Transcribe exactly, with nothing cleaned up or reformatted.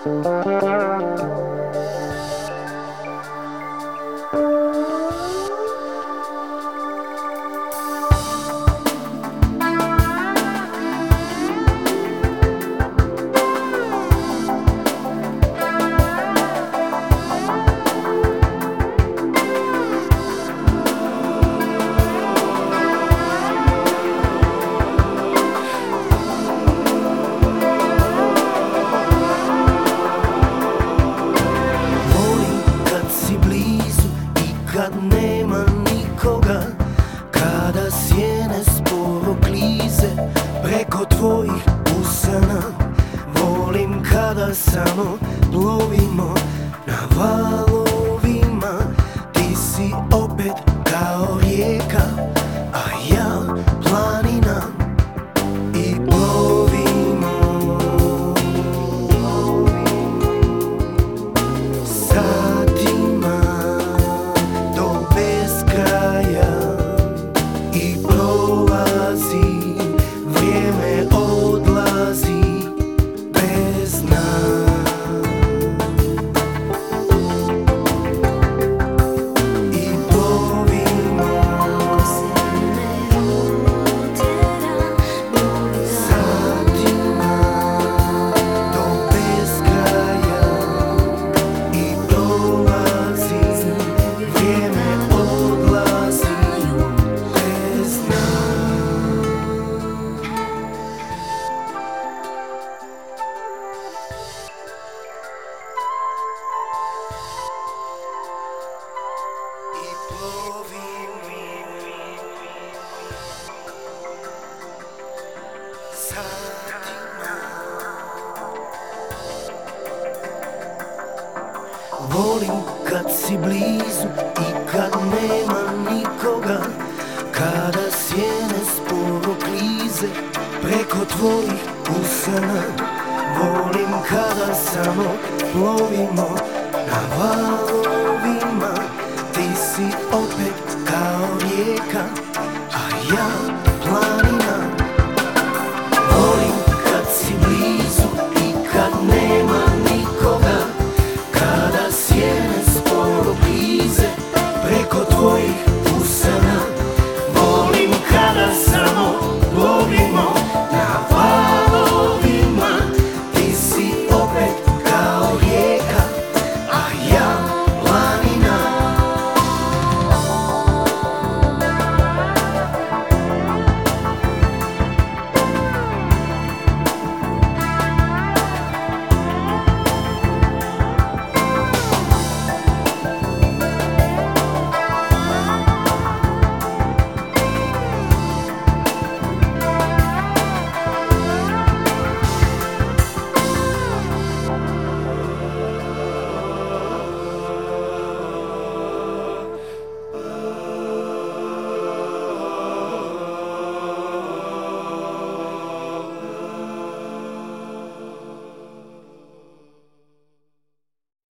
Kad nema nikoga, kada sjene sporo klize preko tvojih usana. Volim kada samo plovimo na valovima. Ti si opet kao rijeka, a ja planina. I plovimo satima do beskraja. I prolazi, vrijeme odlazi bez nas. I plovimo satima do beskraja. I prolazi, vrijeme odlazi bez nas. I plovimo satima. Volim kad si blizu i kad nema nikoga, kada sjene sporo klize preko tvojih usana. Volim kada samo plovimo na valovima. Ti si od